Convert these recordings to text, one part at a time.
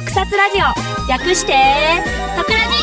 特撮ラジオ、略して特ラジ。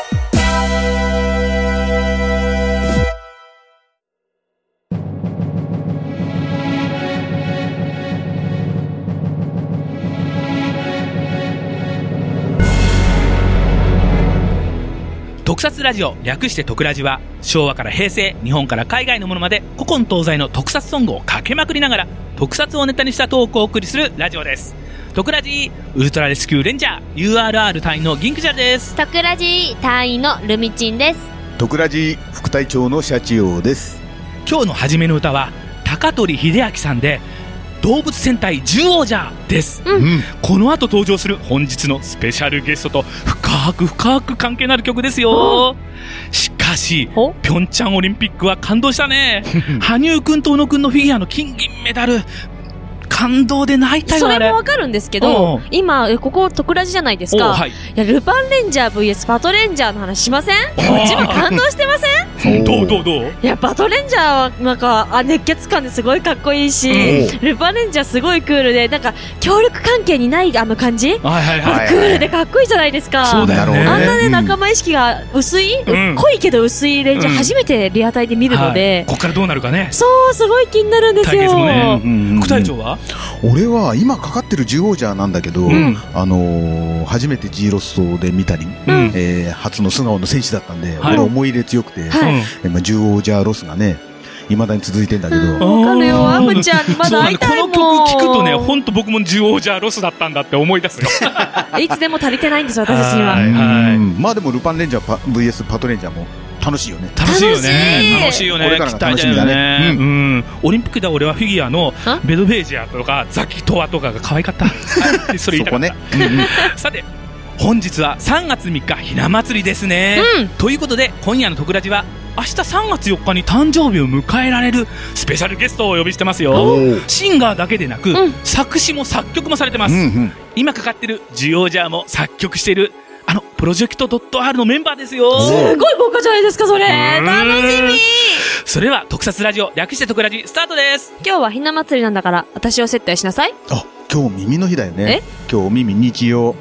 特撮ラジオ、略して特ラジは、昭和から平成、日本から海外のものまで古今東西の特撮ソングをかけまくりながら特撮をネタにしたトークをお送りするラジオです。特ラジウルトラレスキューレンジャー URR 隊員のギンクジャルです。 特ラジ隊員のルミチンです。 特ラジ副隊長のシャチオです。 今日の初めの歌は高取秀明さんで動物戦隊獣王者です、この後登場する本日のスペシャルゲストと深く関係のある曲ですよ。しかしピョンチャンオリンピックは感動したね羽生くんと宇野くんのフィギュアの金銀メダル、感動で泣いたよ。 それもわかるんですけど、今ここ特ラジじゃないですか、いやルパンレンジャー vs パトレンジャーの話しません？こっちも感動してません？ どういやパトレンジャーはなんか熱血感ですごいかっこいいし、ルパンレンジャーすごいクールで、なんか協力関係にないあの感じ、クールでかっこいいじゃないですか。 そうだよね。 あんなね、仲間意識が薄い、濃いけど薄いレンジャー初めてリアタイで見るので、 こっからどうなるかね。 そうすごい気になるんですよ。 副隊長は俺は今かかってる獣王者なんだけど、初めて G ロストで見たり、初の素顔の戦士だったんで、俺思い入れ強くて、獣王者ロスがね未だに続いてんだけど、 わかるよ、アムちゃんにまだ会いたいもん。 この曲聞くとね、本当僕も獣王者ロスだったんだって思い出すよいつでも足りてないんですよ私たちには。 まあでもルパンレンジャー VS パトレンジャーも楽しいよね。 楽しいよね。これからが楽しみだね。オリンピックで俺はフィギュアのベドベージアとかザキトワとかが可愛かったそれ言いたかった。さて本日は3月3日ひな祭りですね、ということで今夜の特ラジは明日3月4日に誕生日を迎えられるスペシャルゲストをお呼びしてますよ。シンガーだけでなく、作詞も作曲もされてます、今かかってる獣王者も作曲しているプロジェクト .R のメンバーですよ。 すごい豪華じゃないですかそれ。楽しみ。 それでは特撮ラジオ、略して特ラジスタートです。 今日はひな祭りなんだから私を接待しなさい。 あ、今日耳の日だよね。今日お耳日曜。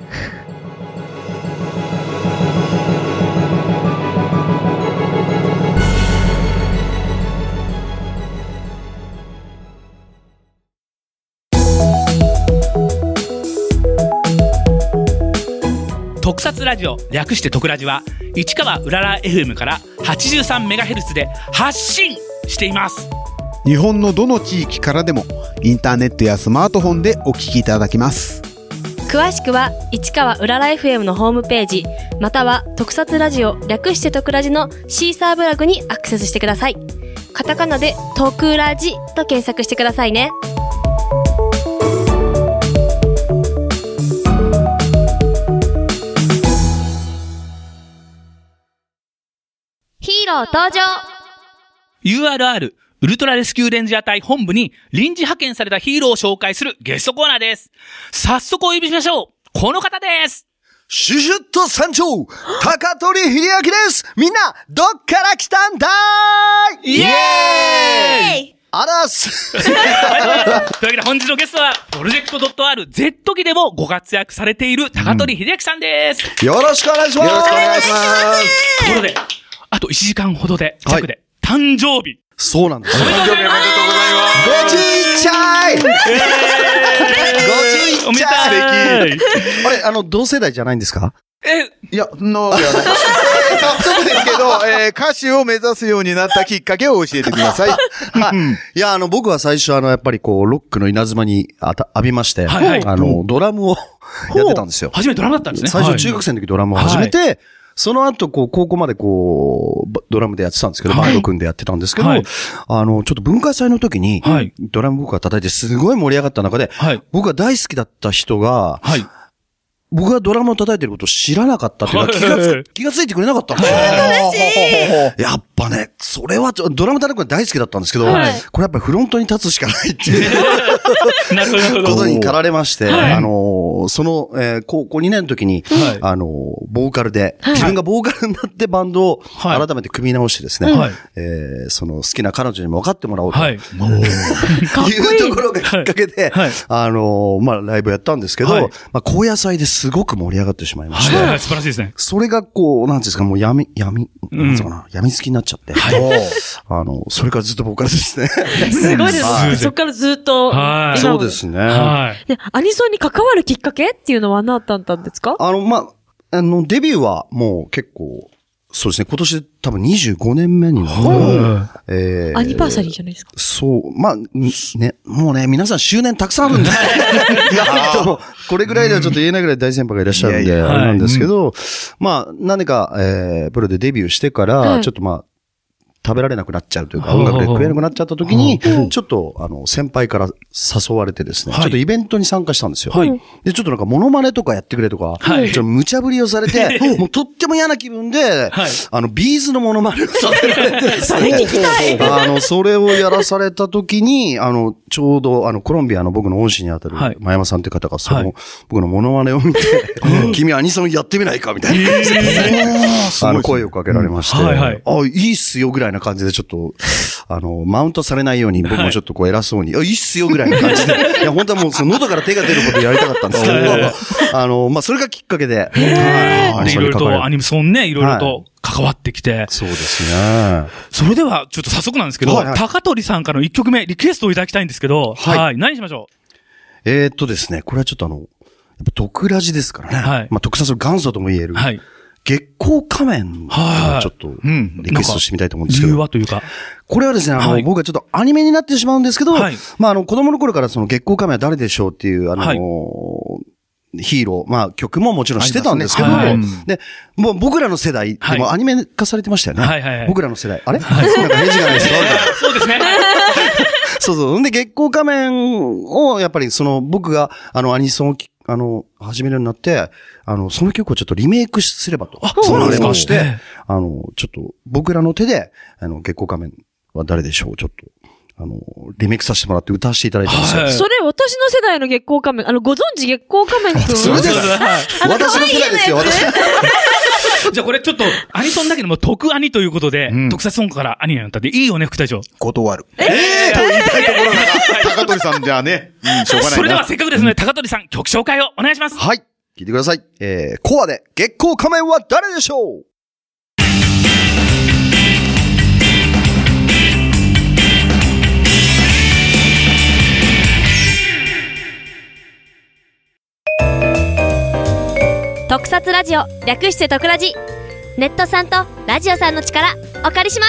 特撮ラジオ、略して特ラジは市川うらら FM から 83MHz で発信しています。 日本のどの地域からでもインターネットやスマートフォンでお聞きいただけます。 詳しくは市川うらら FM のホームページ、または特撮ラジオ略して特ラジのシーサーブログにアクセスしてください。カタカナで特ラジと検索してくださいね。ヒーロー登場。 URR ウルトラレスキューレンジャー隊本部に臨時派遣されたヒーローを紹介するゲストコーナーです。早速お呼びしましょう。この方です。 シュシュッと山頂、高取秀明です。みんなどっから来たんだーい。 イエーイ。 あらすというわけで本日のゲストはプロジェクト .R Z 期でもご活躍されている高取秀明さんです、 よろしくお願いします。よろしくお願いします。 ところであと1時間ほどで弱で、誕生日。 そうなんです。 お誕生日おめでとうございます。 51歳51歳あれ、同世代じゃないんですか？ いや、そんなわけはない。早速ですけど、歌手を目指すようになったきっかけを教えてください。 いや、僕は最初やっぱりこう、ロックの稲妻に浴びまして、ドラムをやってたんですよ。 初めドラムだったんですね。 最初中学生の時ドラムを始めて、その後、高校までドラムでやってたんですけど、バンド組んでやってたんですけど、ちょっと文化祭の時に、ドラム僕が叩いてすごい盛り上がった中で、僕が大好きだった人が、僕がドラムを叩いてることを知らなかったというか、気がついてくれなかったんですよ。やっぱね、それはドラム叩くの大好きだったんですけど、これやっぱりフロントに立つしかないっていうことに駆られまして、 その、高校2年の時に、ボーカルで、自分がボーカルになってバンドを改めて組み直してですね、その好きな彼女にも分かってもらおうと。いうところがきっかけで、まあ、ライブやったんですけど、まあ、高野祭ですごく盛り上がってしまいまして、 素晴らしいですね。 それがこう、なんですか、もうなんつうかな、病みつきになっちゃって、それからずっとボーカルですね。 すごいですね。そっからずっと。 そうですね。 アニソンに関わるきっかけっていうのは何だったんですか？ まあ、デビューはもう結構、そうですね、今年で多分25年目になる。 アニバーサリーじゃないですか。 そう、まあ、ね、もうね、皆さん周年たくさんあるんで、これぐらいではちょっと言えないぐらい大先輩がいらっしゃるんで、あれなんですけど、まあ、何か、プロでデビューしてから、ちょっとまあ、食べられなくなっちゃうというか、音楽で食えなくなっちゃった時に、ちょっと、先輩から誘われてですね、ちょっとイベントに参加したんですよ。で、ちょっとなんかモノマネとかやってくれとか、ちょっと無茶ぶりをされて、もうとっても嫌な気分で、ビーズのモノマネをさせられてですね、それをやらされた時に、ちょうど、コロンビアの僕の恩師にあたる、前山さんという方が、僕のモノマネを見て、君アニソンやってみないかみたいな感じで、声をかけられまして、いいっすよぐらいな感じでちょっと、マウントされないように僕もちょっとこう偉そうに、いいっすよぐらいな感じで、いや、本当はもうその喉から手が出ることやりたかったんですけど、まあ、それがきっかけで、 いろいろとアニソンね、いろいろと関わってきて。 そうですね。 それでは、ちょっと早速なんですけど、高取さんからの1曲目、リクエストをいただきたいんですけど、何しましょう？ ですね、これはちょっとやっぱ毒ラジですからね。まあ、特撮の元祖とも言える。月光仮面をちょっとリクエストしてみたいと思うんですけど。 理由はというか。 これはですね、僕はちょっとアニメになってしまうんですけど、まあ、子供の頃からその月光仮面は誰でしょうっていう、ヒーロー、まあ曲ももちろんしてたんですけど、で、もう僕らの世代、でもアニメ化されてましたよね。僕らの世代。あれなんか返事がないですか？ そうですね。 そうそう。んで、月光仮面を、やっぱり僕がアニソンを始めるようになって、その曲をちょっとリメイクすればと。 そうなんですか。 して、ちょっと僕らの手で、月光仮面は誰でしょうちょっと。リメイクさせてもらって歌わせていただいたんですよ。 それ、私の世代の月光仮面、ご存知月光仮面くん？ それです。私の世代ですよ、私。 じゃあこれちょっと、アニソンだけども、特アニということで、特撮ソングからアニメになったんで、いいよね、副隊長。 断る。と言いたいところが、高取さんじゃね、しょうがないな。 それではせっかくですので、高取さん、曲紹介をお願いします。 はい。聞いてください。コアで、月光仮面は誰でしょう？ 特撮ラジオ、略して特ラジ。ネットさんとラジオさんの力、お借りします。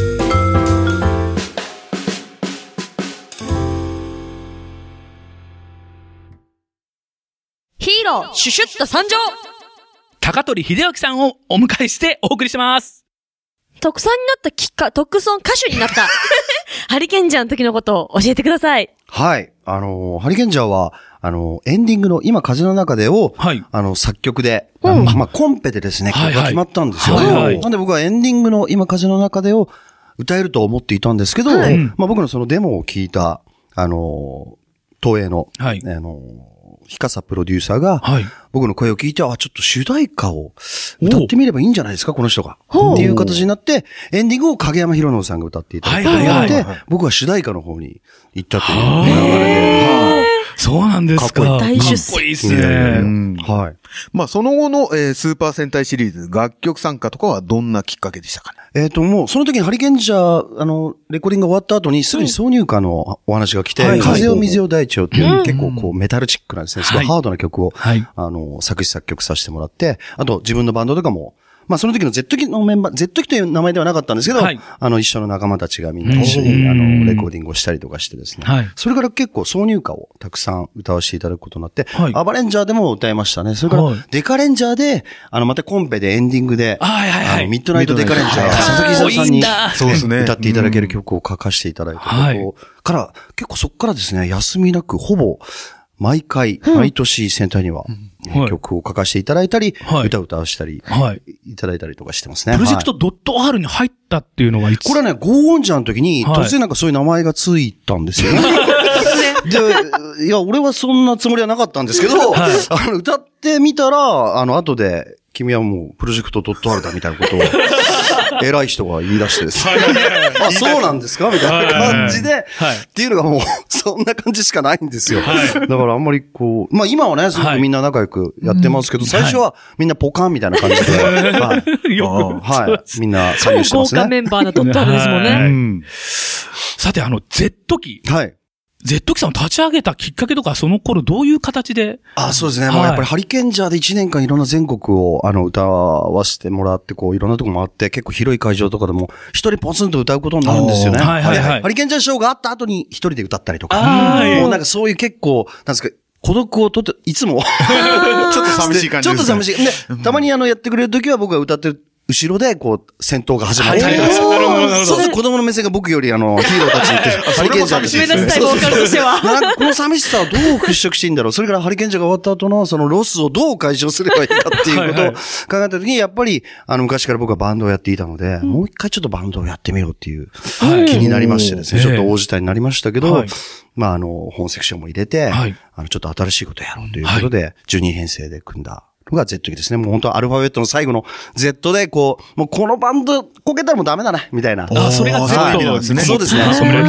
ヒーロー、シュシュッと参上。 高取秀之さんをお迎えしてお送りしてます。 特産になった特ソン歌手になった。ハリケンジャーの時のことを教えてください。 はい。ハリケンジャーは、エンディングの今風の中でを、作曲で、まあ、コンペでですね、曲が決まったんですよ。なんで僕はエンディングの今風の中でを歌えると思っていたんですけど、まあ僕のそのデモを聞いた、東映の、ヒカサプロデューサーが、僕の声を聞いて、ちょっと主題歌を歌ってみればいいんじゃないですか、この人が。っていう形になって、エンディングを影山博信さんが歌っていただいて、僕は主題歌の方に行ったという流れで。 そうなんですか。 大出世。 かっこいいですね。 はい。まあ、その後の、スーパー戦隊シリーズ、楽曲参加とかはどんなきっかけでしたかね？ もう、その時にハリケンジャー、レコーディングが終わった後に、すぐに挿入歌のお話が来て、風を水を大地をっていう結構こう、メタルチックなんですね。すごいハードな曲を、作詞作曲させてもらって、あと自分のバンドとかも、まあその時の Z キのメンバー、Z キという名前ではなかったんですけど、一緒の仲間たちがみんな一緒にレコーディングをしたりとかしてですね。それから結構挿入歌をたくさん歌わせていただくことになって、アバレンジャーでも歌いましたね。それからデカレンジャーで、またコンペでエンディングで、ミッドナイトデカレンジャー、佐々木久さんに歌っていただける曲を書かせていただいたことから、結構そっからですね、休みなくほぼ、 毎年戦隊には、曲を書かせていただいたり、歌わしたり、いただいたりとかしてますね。 プロジェクト .R に入ったっていうのはいつ？ これはね、ゴーオンジャーの時に、突然なんかそういう名前がついたんですよね。で、いや、俺はそんなつもりはなかったんですけど、歌ってみたら、後で、君はもうプロジェクト .R だみたいなことを、偉い人が言い出してですね。あ、そうなんですかみたいな感じで、っていうのがもう、そんな感じしかないんですよ。だからあんまりこう、まあ今はね、すごくみんな仲良くやってますけど、最初はみんなポカンみたいな感じで、みんな加入してますね。 豪華メンバーだとったんですもんね。 さて、Z 機。Z 機さんを立ち上げたきっかけとか、その頃どういう形で？ そうですね。もうやっぱりハリケンジャーで1年間いろんな全国を、歌わせてもらって、こう、いろんなとこ回って、結構広い会場とかでも、一人ポツンと歌うことになるんですよね。ハリケンジャーショーがあった後に一人で歌ったりとか。もうなんかそういう結構、なんですか、孤独をいつも、 ちょっと寂しい感じですね。 ちょっと寂しい。で、たまにやってくれるときは僕が歌ってる、後ろで、こう、戦闘が始まったりとか。そうすると子供の目線が僕よりヒーローたちって、ハリケンジャーで。 目立ちたいボーカルとしては。 この寂しさをどう払拭していいんだろう。それからハリケンジャーが終わった後のそのロスをどう解消すればいいかっていうことを考えたときに、やっぱり、昔から僕はバンドをやっていたので、もう一回ちょっとバンドをやってみようっていう気になりましてですね。ちょっと大事態になりましたけど、まあ本セクションも入れて、ちょっと新しいことをやろうということで、12編成で組んだ。が Z 機ですね。もう本当はアルファベットの最後の Z で、こう、もうこのバンドこけたらもうダメだね、みたいな。 それが Z なんですね。 そうですね。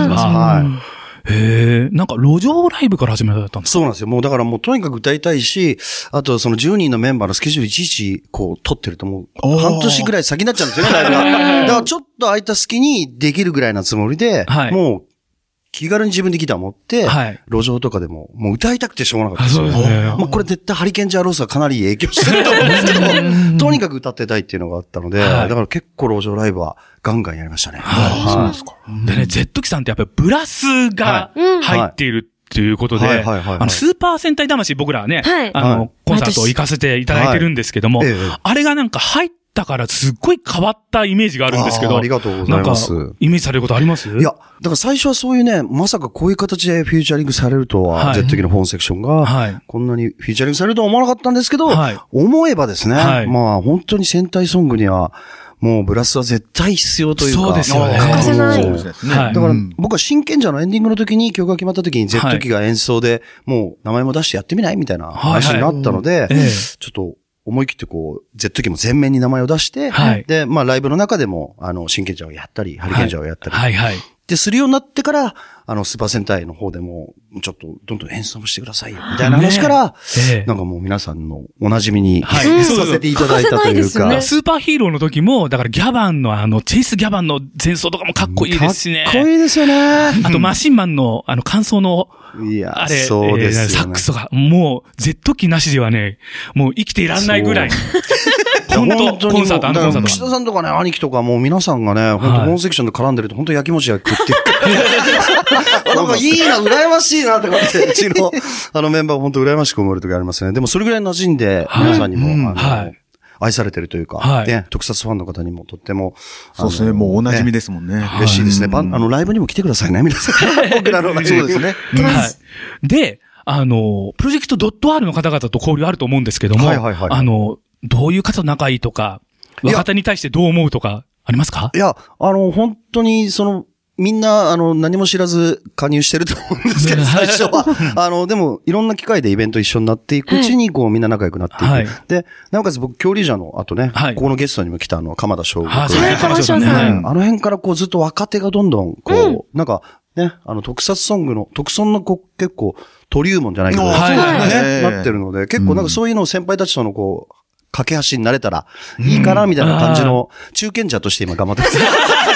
なんか路上ライブから始めたんですか？ そうなんですよ。もうだからもうとにかく歌いたいし、あとその10人のメンバーのスケジュールいちいちこう取ってるともう半年ぐらい先になっちゃうんですよね、ライブが。だからちょっと空いた隙にできるぐらいなつもりで、もう気軽に自分でギター持って、路上とかでも、もう歌いたくてしょうがなかったですよ。まあこれ絶対ハリケンジャーロースはかなり影響してると思うんですけど、とにかく歌ってたいっていうのがあったので、だから結構路上ライブはガンガンやりましたね。 そうですか。 でね、Z 機さんってやっぱりブラスが入っているっていうことで、スーパー戦隊魂僕らはね、コンサートを行かせていただいてるんですけども、あれがなんか入だからすっごい変わったイメージがあるんですけど。 ありがとうございます。 なんか、イメージされることあります？ いや、だから最初はそういうね、まさかこういう形でフューチャリングされるとは、Z 機の本セクションが、こんなにフューチャリングされるとは思わなかったんですけど、思えばですね、まあ本当に戦隊ソングには、もうブラスは絶対必要というか。 そうですよね。 欠かせない。 そうですね。だから僕は真剣者のエンディングの時に曲が決まった時に Z 機が演奏で、もう名前も出してやってみないみたいな話になったので、ちょっと、思い切ってこう、Z 機も全面に名前を出して、で、まあライブの中でも、真剣者をやったり、ハリケンジャーをやったり、で、するようになってから、スーパー戦隊の方でも、ちょっと、どんどん演奏してくださいよ、みたいな話から、なんかもう皆さんのお馴染みに、させていただいたというか。 スーパーヒーローの時も、だからギャバンのチェイス・ギャバンの前奏とかもかっこいいですしね。 かっこいいですよね。 あと、マシンマンの、感想の、 いや、あれ、そうですよね。 サックスが、もう、Z 機なしではね、もう生きていらんないぐらい。本当コンサート、コンサート。 岸田さんとかね、兄貴とかもう皆さんがね、本当本セクションで絡んでると本当焼きもち焼き食ってる。なんかいいな、羨ましいなって感じで、うちの、メンバー本当羨ましく思える時ありますね。でもそれぐらい馴染んで、皆さんにも、愛されてるというか、ね、特撮ファンの方にもとっても、 そうですね、もうお馴染みですもんね。 嬉しいですね。ライブにも来てくださいね、皆さん。僕らのライブ。 そうですね。 で、プロジェクト .R の方々と交流あると思うんですけども、どういう方仲いいとか、若手に対してどう思うとか、ありますか？ いや、本当に、みんな、何も知らず加入してると思うんですけど、最初は。でも、いろんな機会でイベント一緒になっていくうちに、こう、みんな仲良くなっていく。で、なおかつ僕、恐竜ジャーの後ね、ここのゲストにも来た鎌田翔吾君。 鎌田翔さん。 あの辺からこう、ずっと若手がどんどん、こう、なんか、ね、特撮ソングの、特損の結構、登竜門じゃないけど、なってるので、結構なんかそういうのを先輩たちとのこう、架け橋になれたらいいかな、みたいな感じの中堅者として今頑張ってます。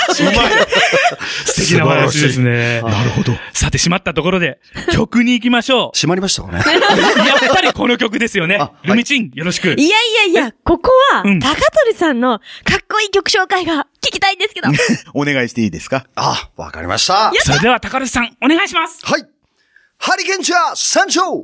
素敵な話ですね。 なるほど。 さて、閉まったところで、曲に行きましょう。 閉まりましたかね。 やっぱりこの曲ですよね。ルミチン、よろしく。 いや、ここは、高取さんのかっこいい曲紹介が聞きたいんですけど。 お願いしていいですか？ わかりました。 それでは高取さん、お願いします。 はい。ハリケンジャー参上！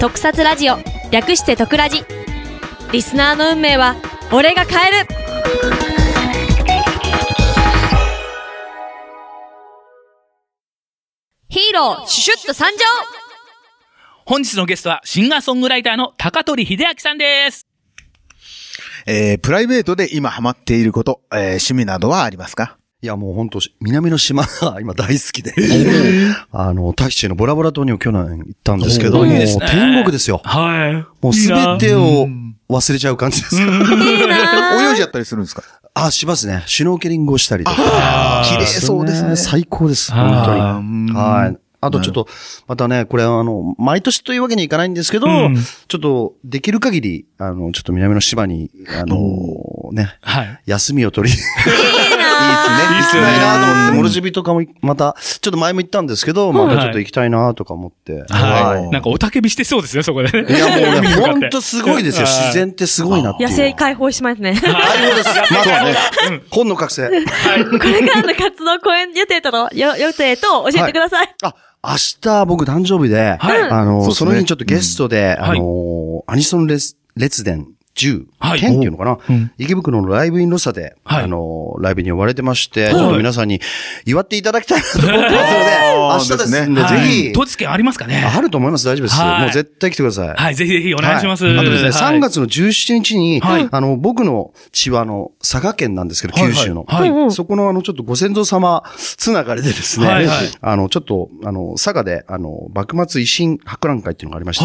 特撮ラジオ、略して特ラジ。リスナーの運命は俺が変える。ヒーローシュシュッと参上。 本日のゲストはシンガーソングライターの高取秀明さんです。 プライベートで今ハマっていること、趣味などはありますか？ いや、もう本当南の島が今大好きで、タヒチのボラボラ島にも去年行ったんですけど、もう天国ですよ。 はい。 もうすべてを忘れちゃう感じです。 泳いじゃったりするんですか？ しますね。シュノーケリングをしたりとか。 綺麗そうですね。 最高です。本当に。はい。あとちょっと、またね、これ毎年というわけにいかないんですけど、ちょっと、できる限り、ちょっと南の島に、ね、休みを取り、いいですね。行きたいなと思って、モルジビとかも、また、ちょっと前も行ったんですけど、またちょっと行きたいなとか思って。 はい。なんかおたけびしてそうですよ、そこでね。 いや、もうね、ほんとすごいですよ。自然ってすごいなっていう。 野生解放しますね。 解放です。まずはね、本の覚醒。 これからの活動公演予定と教えてください。 明日僕誕生日で、その日にちょっとゲストで、アニソン列伝10、10っていうのかな、池袋のライブインロサで、ライブに呼ばれてまして、ちょっと皆さんに祝っていただきたいなと思ってますので、明日ですんで、ぜひ。 当日券ありますかね？ あると思います。大丈夫です。もう絶対来てください。 はい、ぜひぜひお願いします。 あとですね、3月の17日に、僕の血は佐賀県なんですけど、九州の。そこのちょっとご先祖様つながりでですね、ちょっと、佐賀で、幕末維新博覧会っていうのがありまして、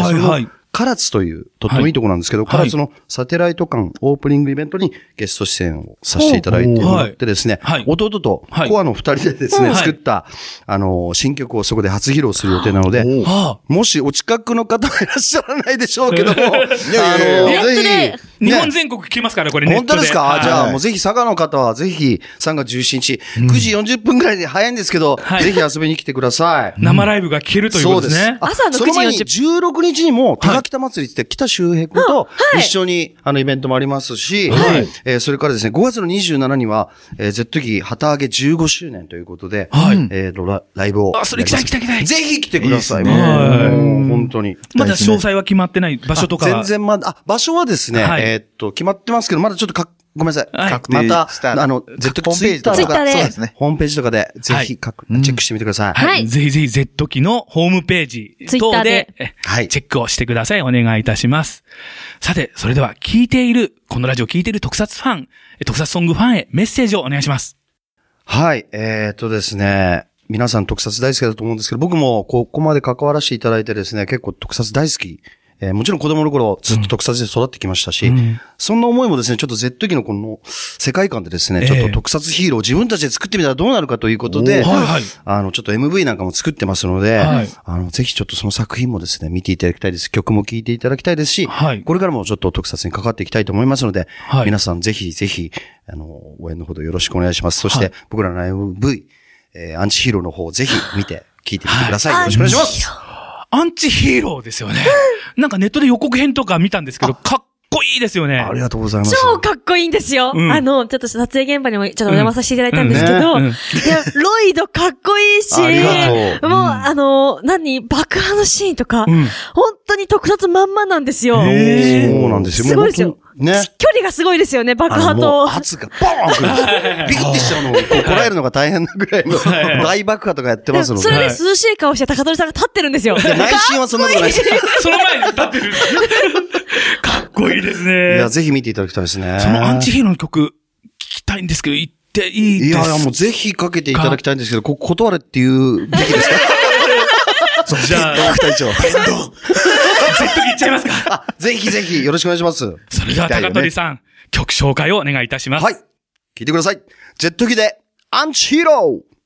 唐津というとってもいいとこなんですけど、唐津のサテライト館オープニングイベントにゲスト出演をさせていただいてもらってですね、弟とコアの2人でですね、作った、新曲をそこで初披露する予定なので、もしお近くの方はいらっしゃらないでしょうけども、ぜひ、日本全国来ますから、これね。 本当ですか？じゃあもうぜひ佐賀の方はぜひ3月17日、9時40分くらいで早いんですけど、ぜひ遊びに来てください。 生ライブが聞けるということですね。 朝の9時40分。 その前に16日にも、北祭りって北周平君と一緒にイベントもありますし、それからですね、5月の27には、Z ギ旗揚げ15周年ということで、ライブを。 それ来たい。 ぜひ来てください。本当に。 まだ詳細は決まってない場所とか。 全然場所はですね、決まってますけど、まだちょっとごめんなさい。また、Z ギツイッターとか、そうですね。ホームページとかで、ぜひチェックしてみてください。 はい。ぜひぜひ Z ギのホームページ等で、チェックをしてください。お願いいたします。さて、それではこのラジオ聞いている特撮ファン、特撮ソングファンへメッセージをお願いします。 はい。ですね、皆さん特撮大好きだと思うんですけど、僕もここまで関わらせていただいてですね、結構特撮大好き。もちろん子供の頃ずっと特撮で育ってきましたし、そんな思いもですね、ちょっと Z ギのこの世界観でですね、ちょっと特撮ヒーローを自分たちで作ってみたらどうなるかということで、ちょっと MV なんかも作ってますので、ぜひちょっとその作品もですね、見ていただきたいです。曲も聴いていただきたいですし、これからもちょっと特撮に関わっていきたいと思いますので、皆さんぜひぜひ、応援のほどよろしくお願いします。そして、僕らの MV、アンチヒーローの方をぜひ見て、聴いてみてください。よろしくお願いします。 アンチヒーローですよね。なんかネットで予告編とか見たんですけど、かっこいいですよね。 ありがとうございます。 超かっこいいんですよ。ちょっと撮影現場にもちょっとお邪魔させていただいたんですけど、ロイドかっこいいし、もう、爆破のシーンとか、本当に特撮まんまなんですよ。 そうなんですよ。 すごいですよ。ね。距離がすごいですよね、爆破と。 圧がボーンくる。ビクってしちゃうのをこらえるのが大変なぐらいの大爆破とかやってますので。 それで涼しい顔して高取さんが立ってるんですよ。 内心はそんなことないです。 その前に立ってる。かっこいいですね。 いや、ぜひ見ていただきたいですね。 そのアンチヒーローの曲、聞きたいんですけど、言っていいですか？ いや、もうぜひかけていただきたいんですけど、断れっていうべきですか？ じゃあ、 副隊長。 Z ギいっちゃいますか？ ぜひぜひよろしくお願いします。 それでは高取さん、曲紹介をお願いいたします。 はい。聞いてください。Z ギで、アンチヒーロー。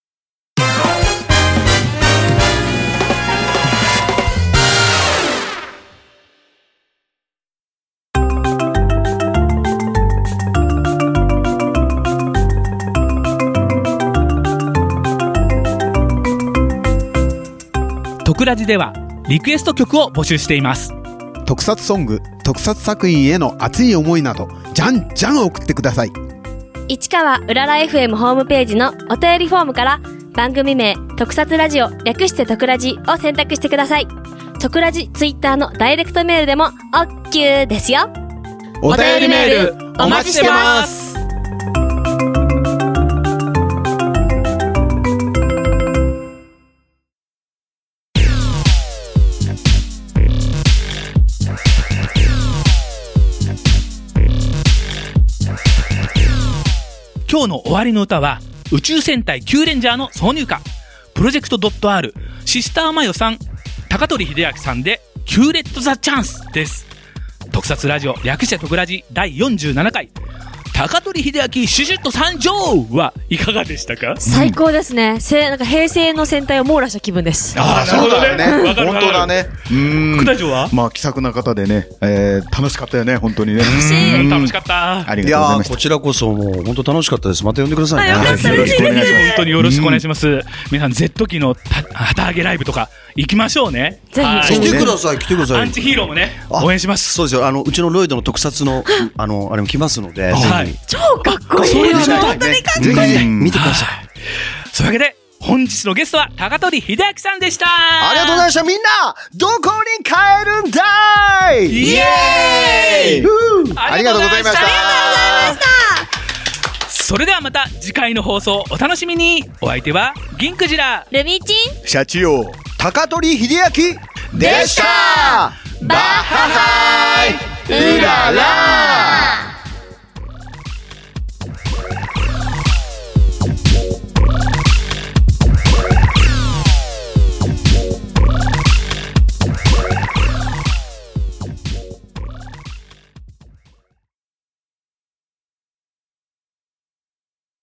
特ラジではリクエスト曲を募集しています。 特撮ソング、特撮作品への熱い思いなど、じゃんじゃん送ってください。 市川うらら FM ホームページのお便りフォームから番組名、特撮ラジオ、略して特ラジを選択してください。特ラジツイッターのダイレクトメールでも OK ですよ。 お便りメールお待ちしてます。 今日の終わりの歌は宇宙戦隊キューレンジャーの挿入歌、プロジェクト .R シスターマヨさん、高取秀明さんでキューレットザチャンスです。特撮ラジオ略して特ラジ第47回高取秀明シュシュッと参上はいかがでしたか？ 最高ですね。なんか平成の戦隊を網羅した気分です。 ああ、そうだね。本当だね。 副隊長はまあ気さくな方でね、楽しかったよね、本当にね。 楽しかった。 ありがとうございました。 こちらこそもう本当楽しかったです。また呼んでくださいね。 よかったです。 本当によろしくお願いします。皆さん Z 期の旗揚げライブとか行きましょうね。 ぜひ来てください、来てください。 アンチヒーローもね応援します。 そうですよ。うちのロイドの特撮のあれも来ますので、 超かっこいい。 そういうの本当にかっこいい。 見てください。 そういうわけで本日のゲストは高取秀明さんでした。 ありがとうございました。みんなどこに帰るんだい。 イエーイ。 ありがとうございました。 それではまた次回の放送お楽しみに。お相手は銀クジラ、 ルミチン、 シャチオ、 高取秀明でした。バッハハイ、うらら